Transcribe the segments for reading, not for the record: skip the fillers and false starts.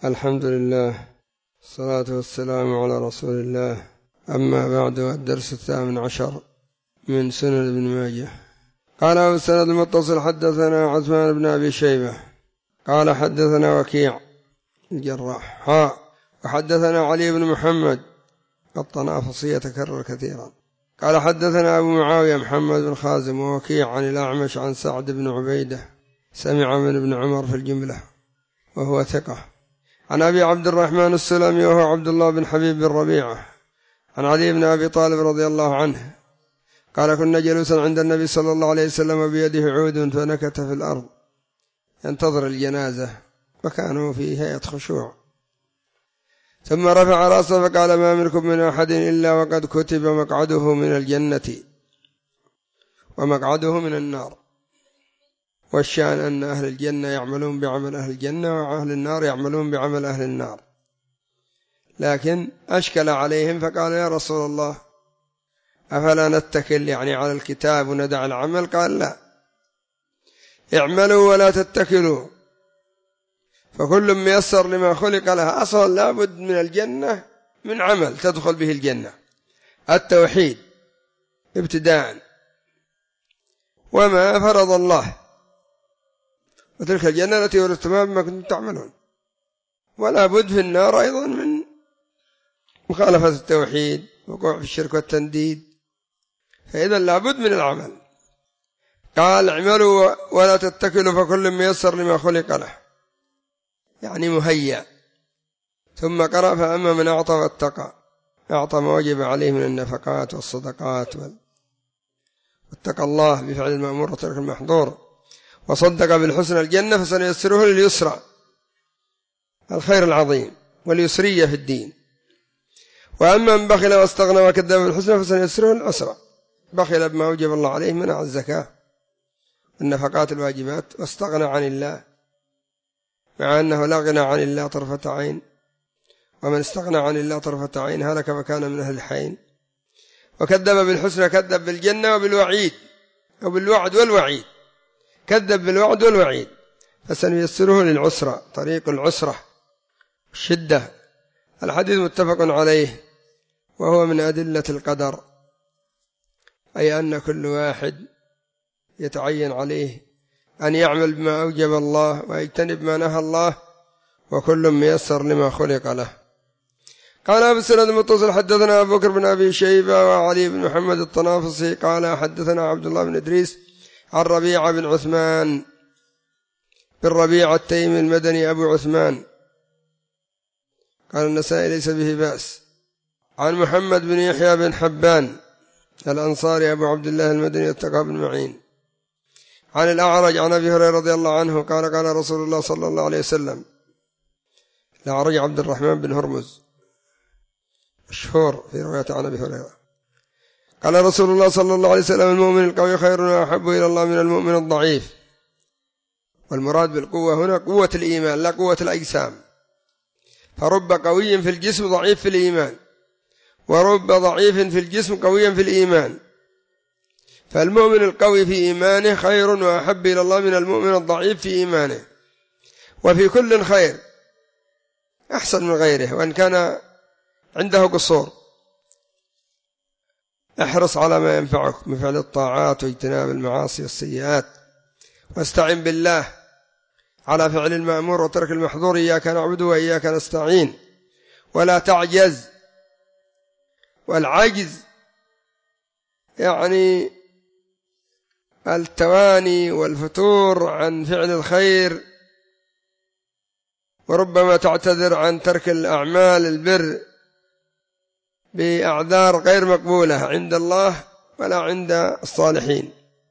الحمد لله، الصلاة والسلام على رسول الله. أما بعد، الدرس 18 من سنن ابن ماجه. قال أبو السند المتصل: حدثنا عثمان بن أبي شيبة قال حدثنا وكيع الجراح وحدثنا علي بن محمد الطنافسي يتكرر كثيرا قال حدثنا أبو معاوية محمد بن خازم ووكيع عن الأعمش عن سعد بن عبيدة سمع من ابن عمر في الجملة وهو ثقة، عن أبي عبد الرحمن السلمي وهو عبد الله بن حبيب بن ربيعة عن علي بن أبي طالب رضي الله عنه قال: كنا جلوسا عند النبي صلى الله عليه وسلم بيده عود فنكت في الأرض ينتظر الجنازة، وكانوا في هيئة خشوع، ثم رفع رأسه فقال: ما منكم من أحد إلا وقد كتب مقعده من الجنة ومقعده من النار، والشأن أن أهل الجنة يعملون بعمل أهل الجنة وأهل النار يعملون بعمل أهل النار. لكن أشكل عليهم فقال: يا رسول الله، أفلا نتكل على الكتاب وندع العمل؟ قال: لا، اعملوا ولا تتكلوا، فكل ميسر لما خلق له. أصلا لابد من الجنة من عمل تدخل به الجنة، التوحيد ابتداء، وما فرض الله، وتلك الجنة التي ورثتموها بما كنتم تعملون. ولا بد في النار أيضا من مخالفة التوحيد، وقوع في الشرك والتنديد، فإذا لا بد من العمل. قال: اعملوا ولا تتكلوا فكل ميسر لما خلق له، مهيأ. ثم قرأ: فأما من أعطى واتقى، أعطى ما وجب عليه من النفقات والصدقات واتقى الله بفعل المأمور وترك المحظور، وصدق بالحسنى الجنة، فسنيسره لليسرى، الخير العظيم واليسرية في الدين. وأما من بخل واستغنى وكذب بالحسنى فسنيسره للعسرى، بخل بما وجب الله عليه منع الزكاة والنفقات الواجبات، واستغنى عن الله، مع أنه لا غنى عن الله طرفة عين، ومن استغنى عن الله طرفة عين هلك وكان من أهل الحين. وكذب بالحسنى، كذب بالجنة وبالوعيد، وبالوعد والوعيد، كذب بالوعد والوعيد، فسنيسره للعسرى، طريق العسرة الشدة. الحديث متفق عليه، وهو من أدلة القدر، أي أن كل واحد يتعين عليه أن يعمل بما أوجب الله ويجتنب ما نهى الله، وكل ميسر لما خلق له. قال أبو السند المتصل: حدثنا أبو بكر بن أبي شيبة وعلي بن محمد الطنافسي قال حدثنا عبد الله بن إدريس عن ربيعة بن عثمان بن ربيعة التيمي المدني أبو عثمان، قال النسائي ليس به بأس، عن محمد بن يحيى بن حبان الأنصاري أبو عبد الله المدني التقى بن معين، عن الأعرج عن أبي هريرة رضي الله عنه قال: قال رسول الله صلى الله عليه وسلم. الأعرج عبد الرحمن بن هرمز مشهور في رواية عن أبي هريرة. قال رسول الله صلى الله عليه وسلم: المؤمن القوي خير وأحب إلى الله من المؤمن الضعيف. والمراد بالقوة هنا قوة الإيمان لا قوة الأجسام، فرب قوي في الجسم ضعيف في الإيمان، ورب ضعيف في الجسم قويا في الإيمان. فالمؤمن القوي في إيمانه خير وأحب إلى الله من المؤمن الضعيف في إيمانه، وفي كل خير، أحسن من غيره وإن كان عنده قصور. احرص على ما ينفعك من فعل الطاعات واجتناب المعاصي والسيئات، واستعن بالله على فعل المأمور وترك المحظور، إياك نعبد وإياك نستعين، ولا تعجز. والعجز التواني والفتور عن فعل الخير، وربما تعتذر عن ترك الأعمال البر بأعذار غير مقبولة عند الله ولا عند الصالحين.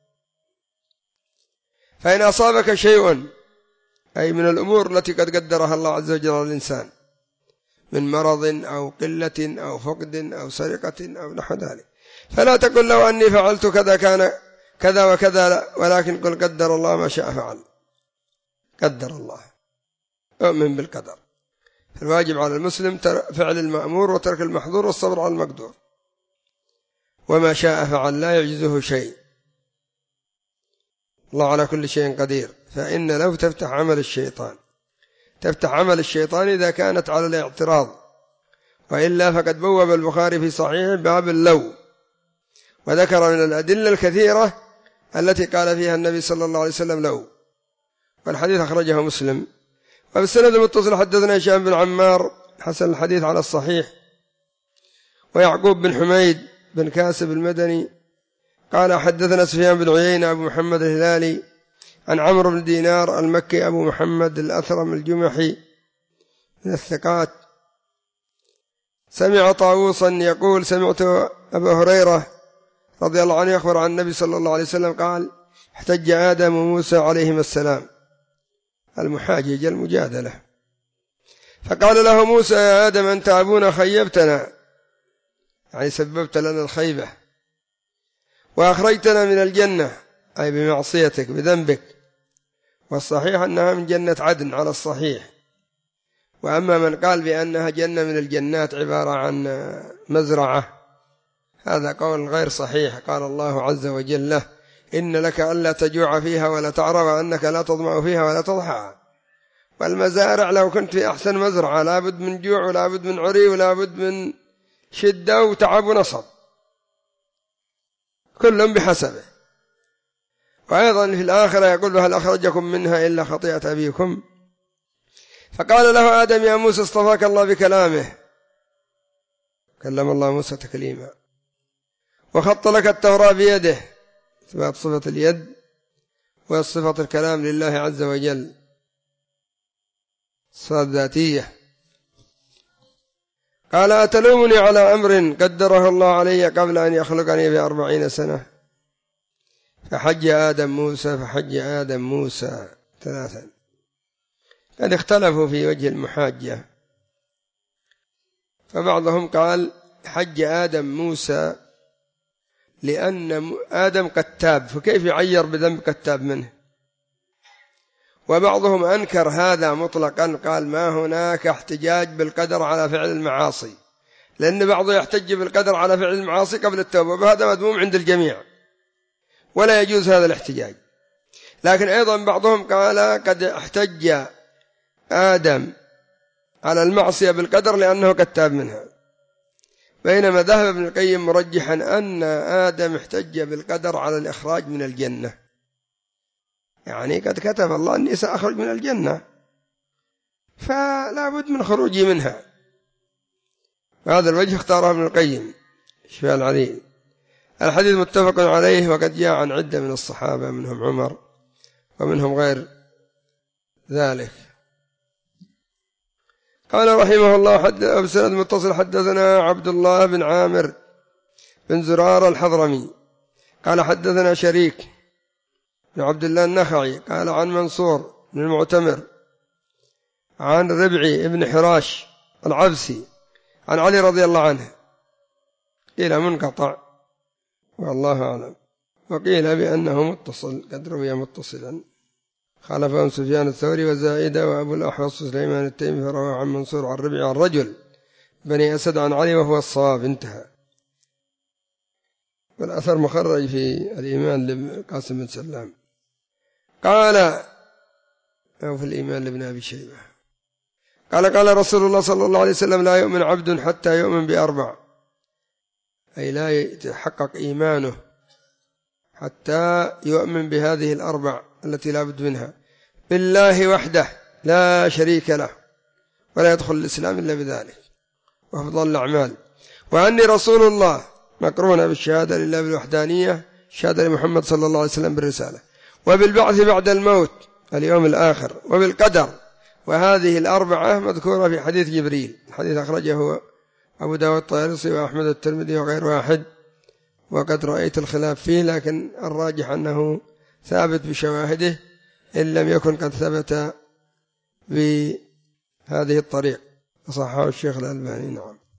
فإن أصابك شيء، أي من الأمور التي قد قدرها الله عز وجل للإنسان، من مرض أو قلة أو فقد أو سرقة أو نحو ذلك، فلا تقل لو أني فعلت كذا كان كذا وكذا، ولكن قل قدر الله ما شاء فعل. قدر الله، أؤمن بالقدر. فالواجب على المسلم فعل المأمور وترك المحظور والصبر على المقدور، وما شاء فعل، لا يعجزه شيء، الله على كل شيء قدير. فإن لو تفتح عمل الشيطان تفتح عمل الشيطان إذا كانت على الاعتراض، وإلا فقد بوب البخاري في صحيح باب اللو، وذكر من الأدلة الكثيرة التي قال فيها النبي صلى الله عليه وسلم لو. والحديث أخرجه مسلم. وبالسند المتصل حدثنا هشام بن عمار حسن الحديث على الصحيح، ويعقوب بن حميد بن كاسب المدني قال حدثنا سفيان بن عيينة أبو محمد الهلالي عن عمرو بن دينار المكي أبو محمد الأثرم الجمحي من الثقات، سمع طاووسا يقول سمعت أبا هريرة رضي الله عنه يخبر عن النبي صلى الله عليه وسلم قال احتج آدم وموسى عليهما السلام، المحاجج المجادلة، فقال له موسى يا آدم أنت أبونا خيبتنا، يعني سببت لنا الخيبة، وأخرجتنا من الجنة أي بمعصيتك بذنبك، والصحيح أنها من جنة عدن على الصحيح. وأما من قال بأنها جنة من الجنات عبارة عن مزرعة هذا قول غير صحيح. قال الله عز وجل له إن لك ألا تجوع فيها ولا تعرى وأنك لا تظمأ فيها ولا تضحى. والمزارع لو كنت في أحسن مزرعة لابد من جوع ولابد من عري ولابد من شدة وتعب ونصب، كلهم بحسبه. وأيضا في الآخرة يقول هل أخرجكم منها إلا خطيئة أبيكم؟ فقال له آدم يا موسى اصطفاك الله بكلامه، كلم الله موسى تكليما، وخط لك التوراة بيده، إثبات صفة اليد وصفة الكلام لله عز وجل، صفات ذاتية. قال أتلومني على أمر قدره الله علي قبل أن يخلقني ب40 سنة؟ فحج آدم موسى 3. قد اختلفوا في وجه المحاجة، فبعضهم قال حج آدم موسى لأن آدم قد تاب، فكيف يعير بذنب قد تاب منه؟ وبعضهم أنكر هذا مطلقا، قال ما هناك احتجاج بالقدر على فعل المعاصي، لأن بعضه يحتج بالقدر على فعل المعاصي قبل التوبة، وهذا مذموم عند الجميع ولا يجوز هذا الاحتجاج. لكن أيضا بعضهم قال قد احتج آدم على المعصية بالقدر لأنه قد تاب منها، بينما ذهب ابن القيم مرجحا أن آدم احتج بالقدر على الإخراج من الجنة، يعني قد كتب الله أني سأخرج من الجنة فلا بد من خروجي منها. هذا الوجه اختاره ابن القيم شفاء العليل. الحديث متفق عليه، وقد جاء عن عدة من الصحابة منهم عمر ومنهم غير ذلك. قال رحمه الله بسند متصل حدثنا عبد الله بن عامر بن زرار الحضرمي قال حدثنا شريك بن عبد الله النخعي قال عن منصور بن المعتمر عن ربعي بن حراش العبسي عن علي رضي الله عنه، قيل منقطع والله أعلم، وقيل بأنه متصل قد روي متصلا، خالفهم سفيان الثوري وزائدة وأبو الأحوص سليمان التيمي فروى عن منصور عن ربعي عن رجل بني أسد عن علي وهو الصواب، انتهى. والأثر مخرج في الإيمان لقاسم بن سلام قال أو في الإيمان لابن أبي شيبة قال رسول الله صلى الله عليه وسلم لا يؤمن عبد حتى يؤمن ب4، أي لا يتحقق إيمانه حتى يؤمن بهذه ال4 التي لا بد منها: بالله وحده لا شريك له، ولا يدخل الإسلام إلا بذلك، وأفضل الأعمال، وأني رسول الله مقرونة بالشهادة لله بالوحدانية، شهادة لمحمد صلى الله عليه وسلم بالرسالة، وبالبعث بعد الموت اليوم الآخر، وبالقدر. وهذه ال4 مذكورة في حديث جبريل، الحديث أخرجه أبو داود الطيالسي وأحمد الترمذي وغير واحد، وقد رأيت الخلاف فيه، لكن الراجح أنه ثابت بشواهده إن لم يكن قد ثبت بهذه الطريق، صححه الشيخ الألباني. نعم.